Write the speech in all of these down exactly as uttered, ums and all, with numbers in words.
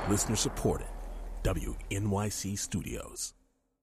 Listener supported. W N Y C Studios.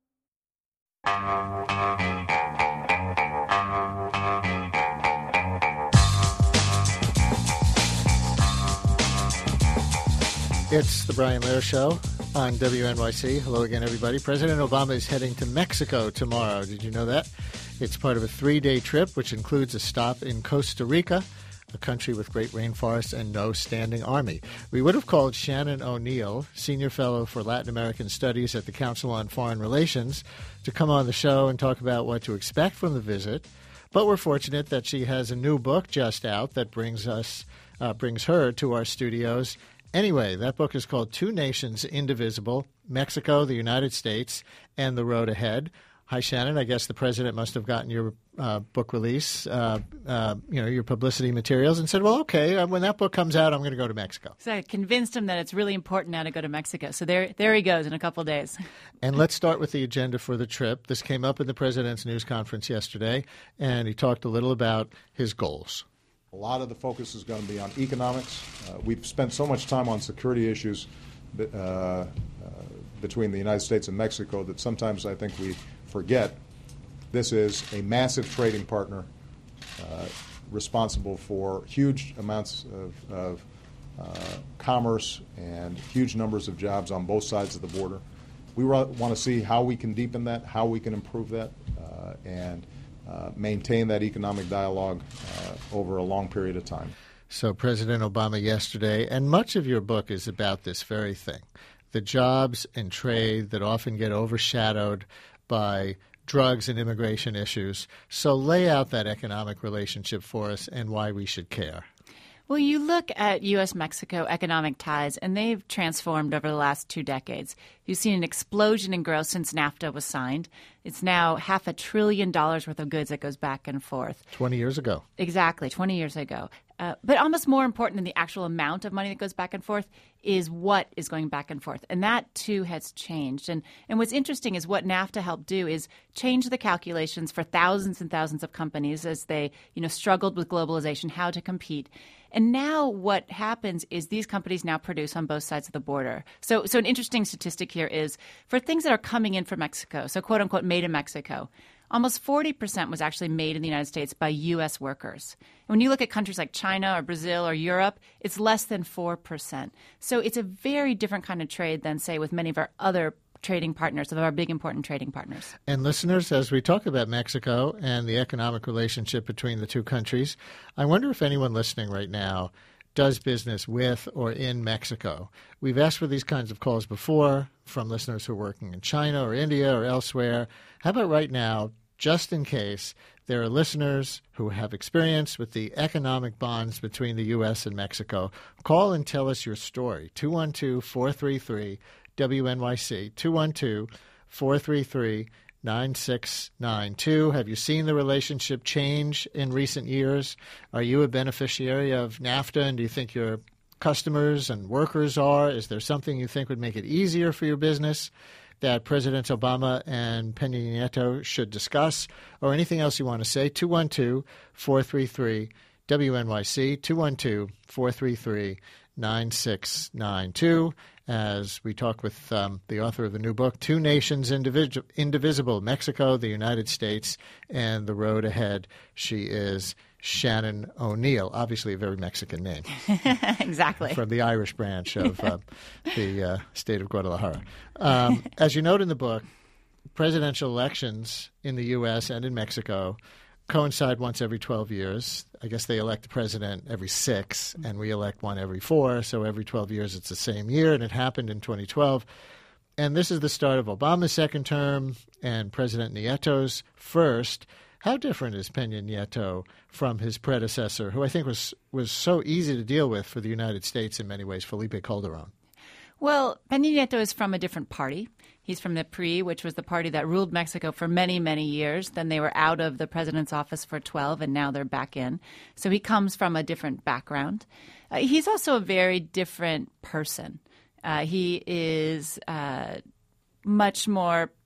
It's the Brian Lehrer Show on W N Y C. Hello again, everybody. President Obama is heading to Mexico tomorrow. Did you know that? It's part of a three-day trip, which includes a stop in Costa Rica, a country with great rainforests and no standing army. We would have called Shannon O'Neill, Senior Fellow for Latin American Studies at the Council on Foreign Relations, to come on the show and talk about what to expect from the visit. But we're fortunate that she has a new book just out that brings us, uh, brings her to our studios. Anyway, that book is called Two Nations Indivisible, Mexico, the United States, and the Road Ahead. Hi, Shannon. I guess the president must have gotten your uh, book release, uh, uh, you know, your publicity materials and said, well, okay, when that book comes out, I'm going to go to Mexico. So I convinced him that it's really important now to go to Mexico. So there there he goes in a couple of days. And let's start with the agenda for the trip. This came up in the president's news conference yesterday, and he talked a little about his goals. A lot of the focus is going to be on economics. Uh, we've spent so much time on security issues uh, uh, between the United States and Mexico that sometimes I think we forget this is a massive trading partner uh, responsible for huge amounts of, of uh, commerce and huge numbers of jobs on both sides of the border. We want to see how we can deepen that, how we can improve that, uh, and uh, maintain that economic dialogue uh, over a long period of time. So President Obama yesterday, and much of your book is about this very thing, the jobs and trade that often get overshadowed by drugs and immigration issues. So lay out that economic relationship for us and why we should care. Well, you look at U S Mexico economic ties, and they've transformed over the last two decades. You've seen an explosion in growth since NAFTA was signed. It's now half a trillion dollars worth of goods that goes back and forth. twenty years ago. Exactly, twenty years ago. Uh, but almost more important than the actual amount of money that goes back and forth is what is going back and forth. And that, too, has changed. And and what's interesting is what NAFTA helped do is change the calculations for thousands and thousands of companies as they, you know, struggled with globalization, how to compete. And now what happens is these companies now produce on both sides of the border. So, so an interesting statistic here is for things that are coming in from Mexico, so quote-unquote made in Mexico, almost forty percent was actually made in the United States by U S workers. And when you look at countries like China or Brazil or Europe, it's less than four percent. So it's a very different kind of trade than, say, with many of our other trading partners, of our big important trading partners. And listeners, as we talk about Mexico and the economic relationship between the two countries, I wonder if anyone listening right now does business with or in Mexico. We've asked for these kinds of calls before from listeners who are working in China or India or elsewhere. How about right now, just in case there are listeners who have experience with the economic bonds between the U S and Mexico, call and tell us your story. two one two, four three three, W N Y C, two one two, four three three, nine six nine two. Have you seen the relationship change in recent years? Are you a beneficiary of NAFTA, and do you think your customers and workers are? Is there something you think would make it easier for your business that Presidents Obama and Peña Nieto should discuss, or anything else you want to say? two one two, four three three, W N Y C, two one two, four three three, nine six nine two. As we talk with um, the author of the new book, Two Nations Indivis- Indivisible, Mexico, the United States, and the Road Ahead. She is Shannon O'Neill, obviously a very Mexican name. Exactly. From the Irish branch of uh, the uh, state of Guadalajara. Um, as you note in the book, presidential elections in the U S and in Mexico coincide once every twelve years. I guess they elect the president every six, and we elect one every four. So every twelve years it's the same year, and it happened in twenty twelve. And this is the start of Obama's second term and President Nieto's first. How different is Peña Nieto from his predecessor, who I think was, was so easy to deal with for the United States in many ways, Felipe Calderon? Well, Peña Nieto is from a different party. He's from the P R I, which was the party that ruled Mexico for many, many years. Then they were out of the president's office for twelve, and now they're back in. So he comes from a different background. Uh, he's also a very different person. Uh, he is uh, much more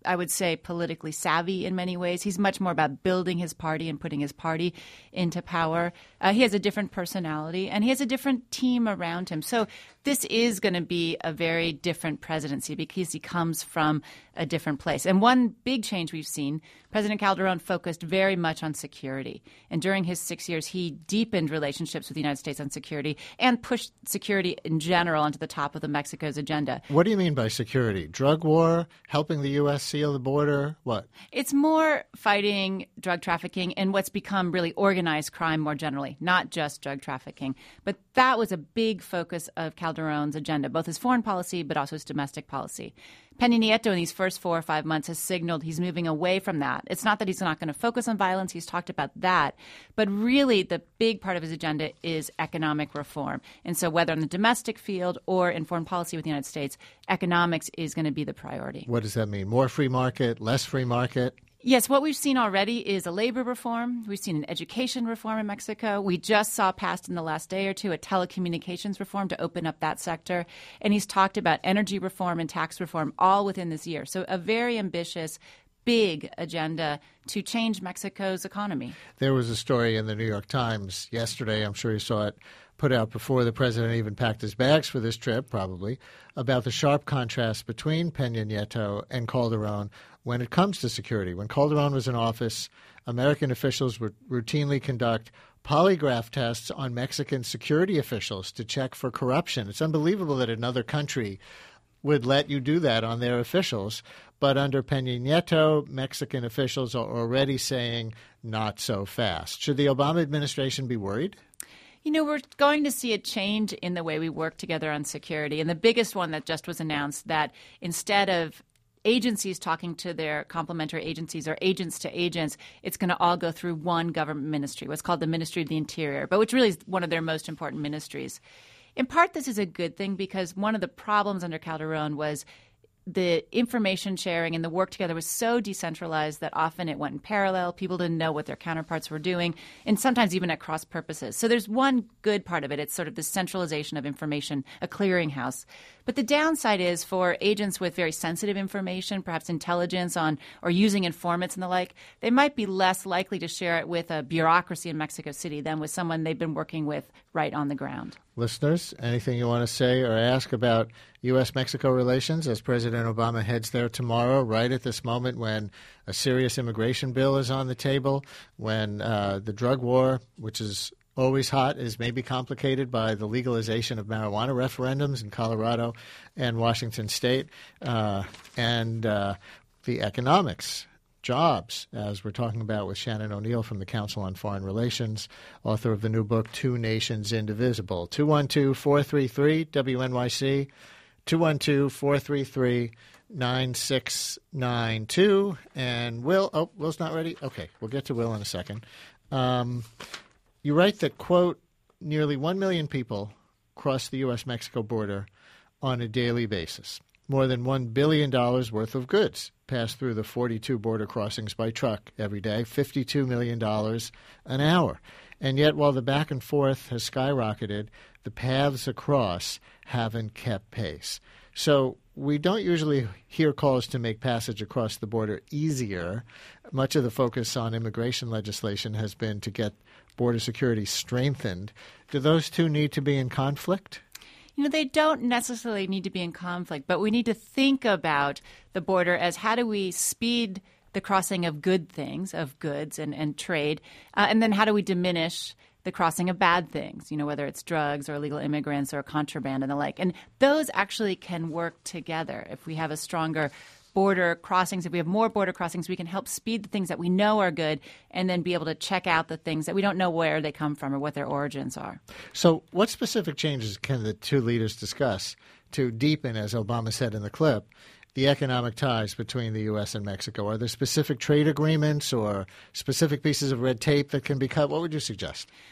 I would say, politically savvy in many ways. He's much more about building his party and putting his party into power. Uh, he has a different personality, and he has a different team around him. So this is going to be a very different presidency because he comes from a different place. And one big change we've seen, President Calderon focused very much on security. And during his six years, he deepened relationships with the United States on security and pushed security in general onto the top of the Mexico's agenda. What do you mean by security? Drug war? Helping the U S seal the border? What? It's more fighting drug trafficking and what's become really organized crime more generally, not just drug trafficking. But that was a big focus of Calderon's agenda, both his foreign policy but also his domestic policy. Peña Nieto in these first four or five months has signaled he's moving away from that. It's not that he's not going to focus on violence. He's talked about that. But really the big part of his agenda is economic reform. And so whether in the domestic field or in foreign policy with the United States, economics is going to be the priority. What does that mean? More free market, less free market? Yes, what we've seen already is a labor reform. We've seen an education reform in Mexico. We just saw passed in the last day or two a telecommunications reform to open up that sector. And he's talked about energy reform and tax reform all within this year. So a very ambitious, big agenda to change Mexico's economy. There was a story in the New York Times yesterday, I'm sure you saw it, put out before the president even packed his bags for this trip, probably, about the sharp contrast between Peña Nieto and Calderon when it comes to security. When Calderon was in office, American officials would routinely conduct polygraph tests on Mexican security officials to check for corruption. It's unbelievable that another country would let you do that on their officials. But under Peña Nieto, Mexican officials are already saying not so fast. Should the Obama administration be worried? You know, we're going to see a change in the way we work together on security. And the biggest one that just was announced, that instead of agencies talking to their complementary agencies or agents to agents, it's going to all go through one government ministry, what's called the Ministry of the Interior, but which really is one of their most important ministries. In part, this is a good thing because one of the problems under Calderon was the information sharing and the work together was so decentralized that often it went in parallel. People didn't know what their counterparts were doing, and sometimes even at cross purposes. So there's one good part of it. It's sort of the centralization of information, a clearinghouse. But the downside is for agents with very sensitive information, perhaps intelligence on or using informants and the like, they might be less likely to share it with a bureaucracy in Mexico City than with someone they've been working with right on the ground. Listeners, anything you want to say or ask about U S Mexico relations as President Obama heads there tomorrow, right at this moment when a serious immigration bill is on the table, when uh, the drug war, which is always hot, is maybe complicated by the legalization of marijuana referendums in Colorado and Washington State, uh, and uh, the economics, jobs, as we're talking about with Shannon O'Neill from the Council on Foreign Relations, author of the new book, Two Nations Indivisible. two one two, four three three, W N Y C, two one two, four three three, nine six nine two. And Will, oh, Will's not ready? Okay, we'll get to Will in a second. Um, you write that, quote, nearly one million people cross the U S Mexico border on a daily basis. More than one billion dollars worth of goods pass through the forty-two border crossings by truck every day, fifty-two million dollars an hour. And yet, while the back and forth has skyrocketed, the paths across haven't kept pace. So we don't usually hear calls to make passage across the border easier. Much of the focus on immigration legislation has been to get border security strengthened. Do those two need to be in conflict? You know, they don't necessarily need to be in conflict, but we need to think about the border as how do we speed the crossing of good things, of goods and, and trade, uh, and then how do we diminish the crossing of bad things, you know, whether it's drugs or illegal immigrants or contraband and the like. And those actually can work together. If we have a stronger border crossings, if we have more border crossings, we can help speed the things that we know are good and then be able to check out the things that we don't know where they come from or what their origins are. So what specific changes can the two leaders discuss to deepen, as Obama said in the clip, the economic ties between the U S and Mexico? Are there specific trade agreements or specific pieces of red tape that can be cut? What would you suggest?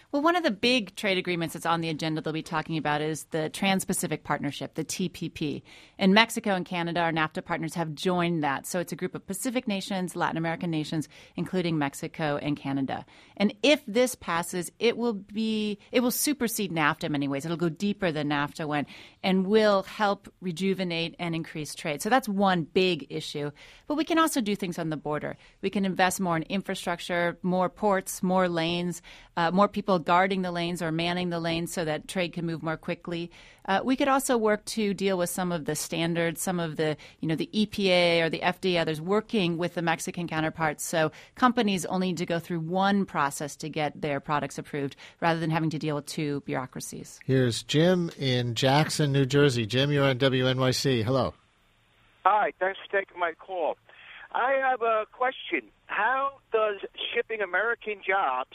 Well, one of the big trade agreements that's on the agenda they'll be talking about is the Trans-Pacific Partnership, the T P P. And Mexico and Canada, our NAFTA partners, have joined that. So it's a group of Pacific nations, Latin American nations, including Mexico and Canada. And if this passes, it will be it will supersede NAFTA in many ways. It'll go deeper than NAFTA went and will help rejuvenate and increase trade. So that's one big issue. But we can also do things on the border. We can invest more in infrastructure, more ports, more lanes, uh, more people guarding the lanes or manning the lanes so that trade can move more quickly. Uh, we could also work to deal with some of the standards, some of the, you know, the E P A or the F D A, others working with the Mexican counterparts. So companies only need to go through one process to get their products approved rather than having to deal with two bureaucracies. Here's Jim in Jackson, New Jersey. Jim, you're on W N Y C. Hello. Hi, thanks for taking my call. I have a question. How does shipping American jobs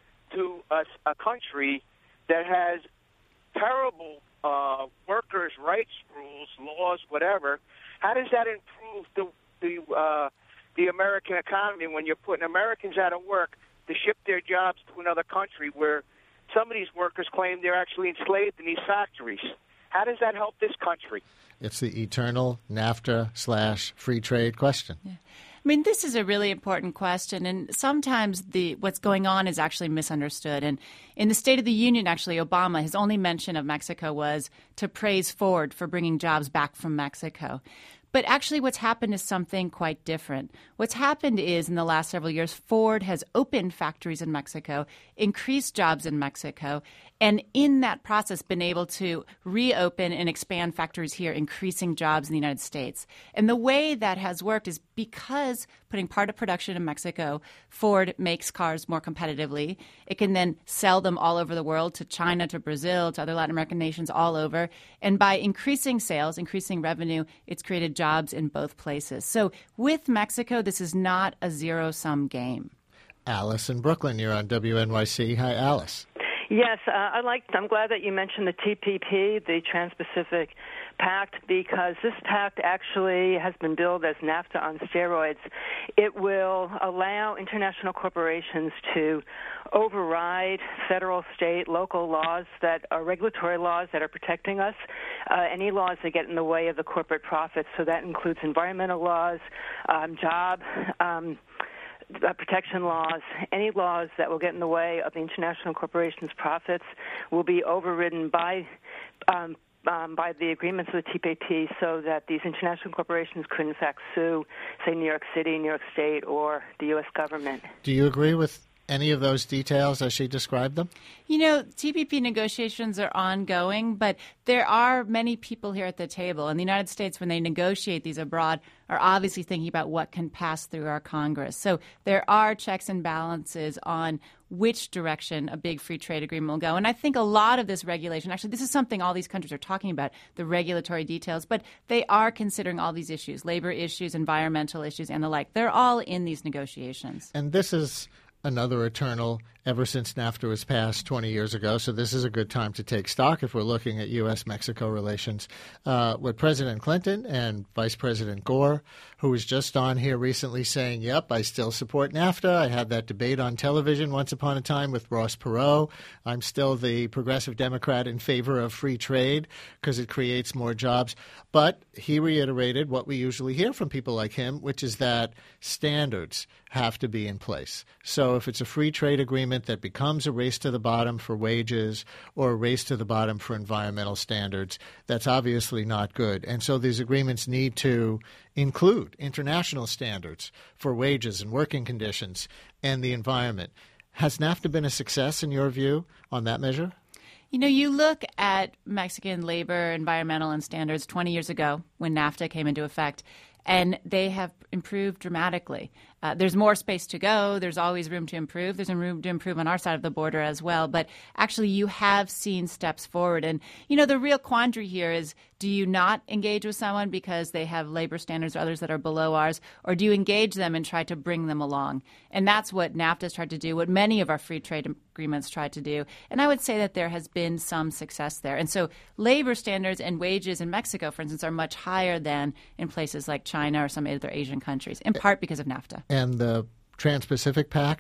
to a, a country that has terrible uh, workers' rights rules, laws, whatever, how does that improve the the, uh, the American economy when you're putting Americans out of work to ship their jobs to another country where some of these workers claim they're actually enslaved in these factories? How does that help this country? It's the eternal NAFTA slash free trade question. Yeah. I mean, this is a really important question, and sometimes the what's going on is actually misunderstood. And in the State of the Union, actually, Obama, his only mention of Mexico was to praise Ford for bringing jobs back from Mexico. But actually what's happened is something quite different. What's happened is in the last several years, Ford has opened factories in Mexico, increased jobs in Mexico, and in that process been able to reopen and expand factories here, increasing jobs in the United States. And the way that has worked is because putting part of production in Mexico, Ford makes cars more competitively. It can then sell them all over the world, to China, to Brazil, to other Latin American nations all over. And by increasing sales, increasing revenue, it's created jobs in both places. So with Mexico, this is not a zero-sum game. Alice in Brooklyn, you're on W N Y C. Hi, Alice. Yes, uh, I like. I'm glad that you mentioned the T P P, the Trans-Pacific Pact, because this pact actually has been billed as NAFTA on steroids. It will allow international corporations to override federal, state, local laws that are regulatory laws that are protecting us, uh, any laws that get in the way of the corporate profits. So that includes environmental laws, um, job um Uh, protection laws, any laws that will get in the way of the international corporations' profits will be overridden by um, um, by the agreements of the T P P so that these international corporations could, in fact, sue, say, New York City, New York State, or the U S government. Do you agree with any of those details as she described them? You know, T P P negotiations are ongoing, but there are many people here at the table. And the United States, when they negotiate these abroad, are obviously thinking about what can pass through our Congress. So there are checks and balances on which direction a big free trade agreement will go. And I think a lot of this regulation, actually, this is something all these countries are talking about, the regulatory details, but they are considering all these issues, labor issues, environmental issues, and the like. They're all in these negotiations. And this is another eternal ever since NAFTA was passed twenty years ago. So this is a good time to take stock if we're looking at U S Mexico relations. Uh, with President Clinton and Vice President Gore, who was just on here recently saying, yep, I still support NAFTA. I had that debate on television once upon a time with Ross Perot. I'm still the progressive Democrat in favor of free trade because it creates more jobs. But he reiterated what we usually hear from people like him, which is that standards have to be in place. So if it's a free trade agreement that becomes a race to the bottom for wages or a race to the bottom for environmental standards, that's obviously not good. And so these agreements need to include international standards for wages and working conditions and the environment. Has NAFTA been a success in your view on that measure? You know, you look at Mexican labor, environmental, and standards twenty years ago when NAFTA came into effect, and they have improved dramatically. Uh, there's more space to go. There's always room to improve. There's room to improve on our side of the border as well. But actually, you have seen steps forward. And, you know, the real quandary here is, do you not engage with someone because they have labor standards or others that are below ours, or do you engage them and try to bring them along? And that's what NAFTA's tried to do, what many of our free trade agreements tried to do. And I would say that there has been some success there. And so labor standards and wages in Mexico, for instance, are much higher than in places like China or some other Asian countries, in part because of NAFTA. And the Trans-Pacific Pact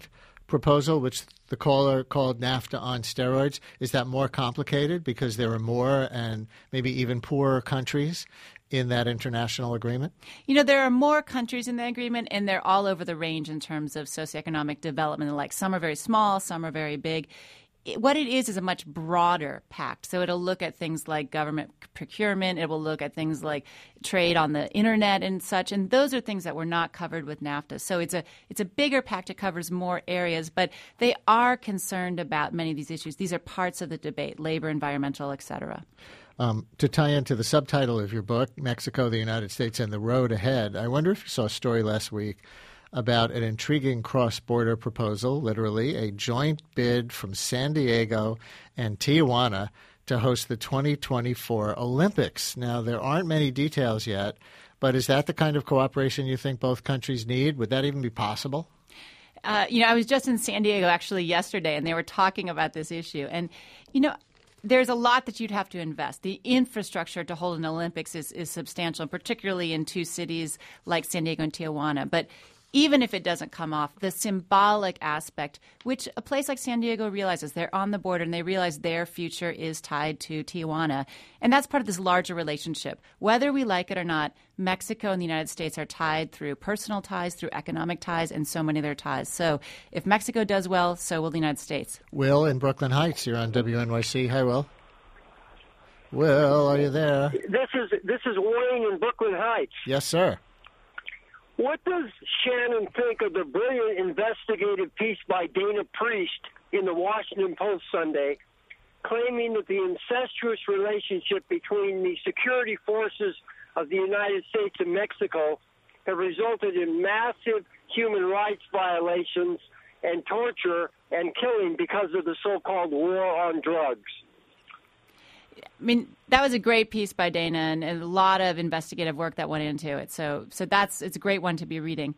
proposal, which the caller called NAFTA on steroids, is that more complicated because there are more and maybe even poorer countries in that international agreement? You know, there are more countries in the agreement, and they're all over the range in terms of socioeconomic development. Like some are very small, some are very big. It, what it is is a much broader pact. So it'll look at things like government procurement. It will look at things like trade on the internet and such. And those are things that were not covered with NAFTA. So it's a it's a bigger pact. It covers more areas, but they are concerned about many of these issues. These are parts of the debate: labor, environmental, et cetera. Um, to tie into the subtitle of your book, Mexico, the United States, and the Road Ahead, I wonder if you saw a story last week about an intriguing cross-border proposal, literally a joint bid from San Diego and Tijuana to host the twenty twenty-four Olympics. Now, there aren't many details yet, but is that the kind of cooperation you think both countries need? Would that even be possible? Uh, you know, I was just in San Diego actually yesterday, and they were talking about this issue. And, you know, there's a lot that you'd have to invest. The infrastructure to hold an Olympics is, is substantial, particularly in two cities like San Diego and Tijuana. But even if it doesn't come off, the symbolic aspect, which a place like San Diego realizes, they're on the border and they realize their future is tied to Tijuana. And that's part of this larger relationship. Whether we like it or not, Mexico and the United States are tied through personal ties, through economic ties, and so many other ties. So if Mexico does well, so will the United States. Will in Brooklyn Heights, you're on W N Y C. Hi, Will. Will, are you there? This is this is Wayne in Brooklyn Heights. Yes, sir. What does Shannon think of the brilliant investigative piece by Dana Priest in the Washington Post Sunday, claiming that the incestuous relationship between the security forces of the United States and Mexico have resulted in massive human rights violations and torture and killing because of the so-called war on drugs? I mean, that was a great piece by Dana, and, and a lot of investigative work that went into it. So, so that's it's a great one to be reading.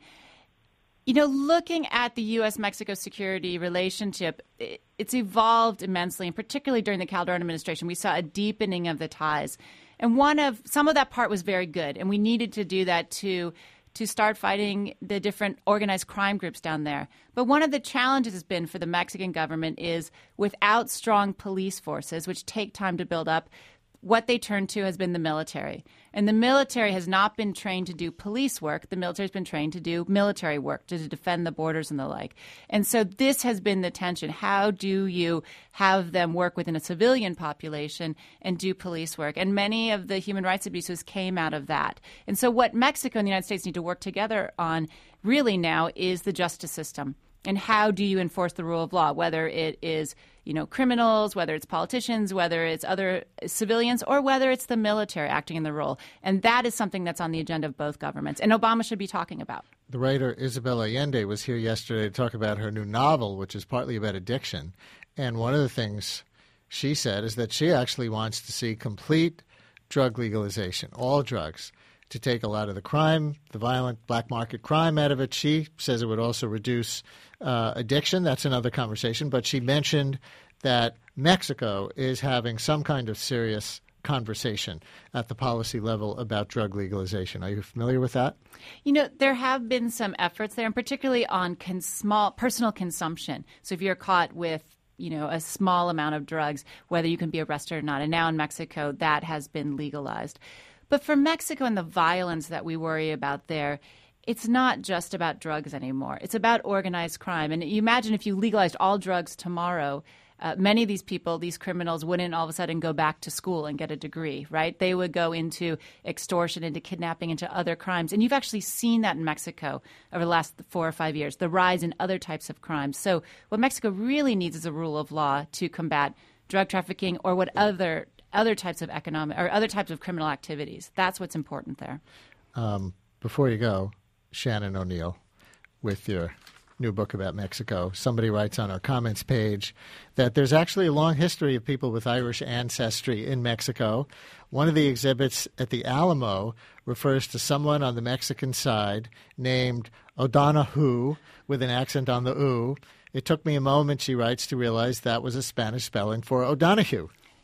You know, looking at the U S Mexico security relationship, it, it's evolved immensely, and particularly during the Calderon administration, we saw a deepening of the ties. And one of some of that part was very good, and we needed to do that to to start fighting the different organized crime groups down there. But one of the challenges has been for the Mexican government is without strong police forces, which take time to build up, what they turn to has been the military. And the military has not been trained to do police work. The military has been trained to do military work, to defend the borders and the like. And so this has been the tension. How do you have them work within a civilian population and do police work? And many of the human rights abuses came out of that. And so what Mexico and the United States need to work together on really now is the justice system. And how do you enforce the rule of law, whether it is, you know, criminals, whether it's politicians, whether it's other civilians, or whether it's the military acting in the role. And that is something that's on the agenda of both governments. And Obama should be talking about. The writer Isabel Allende was here yesterday to talk about her new novel, which is partly about addiction. And one of the things she said is that she actually wants to see complete drug legalization, all drugs, to take a lot of the crime, the violent black market crime out of it. She says it would also reduce uh, addiction. That's another conversation. But she mentioned that Mexico is having some kind of serious conversation at the policy level about drug legalization. Are you familiar with that? You know, there have been some efforts there, and particularly on con- small personal consumption. So if you're caught with you know, a small amount of drugs, whether you can be arrested or not. And now in Mexico, that has been legalized. But for Mexico and the violence that we worry about there, it's not just about drugs anymore. It's about organized crime. And you imagine if you legalized all drugs tomorrow, uh, many of these people, these criminals, wouldn't all of a sudden go back to school and get a degree, right? They would go into extortion, into kidnapping, into other crimes. And you've actually seen that in Mexico over the last four or five years, the rise in other types of crimes. So what Mexico really needs is a rule of law to combat drug trafficking or what other other types of economic or other types of criminal activities. That's what's important there. Um, before you go, Shannon O'Neill, with your new book about Mexico, somebody writes on our comments page that there's actually a long history of people with Irish ancestry in Mexico. One of the exhibits at the Alamo refers to someone on the Mexican side named O'Donoghue, with an accent on the "oo." It took me a moment, she writes, to realize that was a Spanish spelling for O'Donoghue.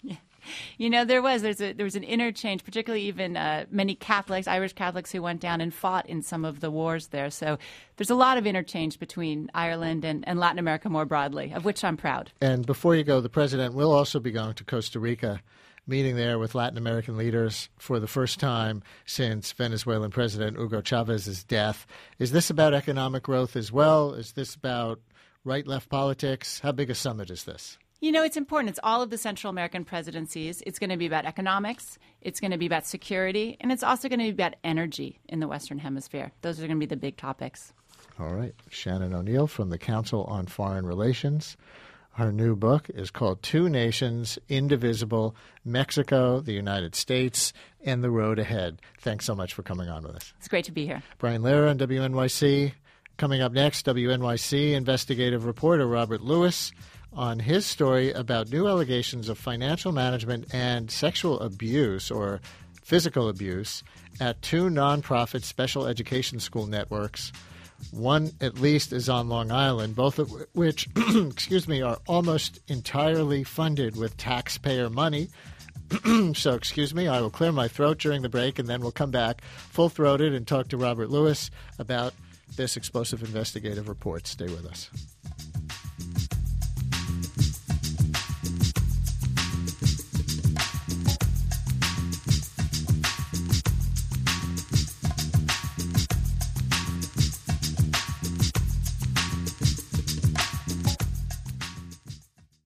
You know, there was there's a there was an interchange, particularly even uh, many Catholics, Irish Catholics, who went down and fought in some of the wars there. So there's a lot of interchange between Ireland and, and Latin America more broadly, of which I'm proud. And before you go, the president will also be going to Costa Rica, meeting there with Latin American leaders for the first time since Venezuelan President Hugo Chávez's death. Is this about economic growth as well? Is this about right-left politics? How big a summit is this? You know, it's important. It's all of the Central American presidencies. It's going to be about economics. It's going to be about security. And it's also going to be about energy in the Western Hemisphere. Those are going to be the big topics. All right. Shannon O'Neill from the Council on Foreign Relations. Her new book is called Two Nations, Indivisible, Mexico, the United States, and the Road Ahead. Thanks so much for coming on with us. It's great to be here. Brian Lehrer on W N Y C. Coming up next, W N Y C investigative reporter Robert Lewis on his story about new allegations of financial management and sexual abuse or physical abuse at two nonprofit special education school networks. One, at least, is on Long Island, both of which, excuse me, are almost entirely funded with taxpayer money. So, excuse me, I will clear my throat during the break, and then we'll come back full-throated and talk to Robert Lewis about this explosive investigative report. Stay with us.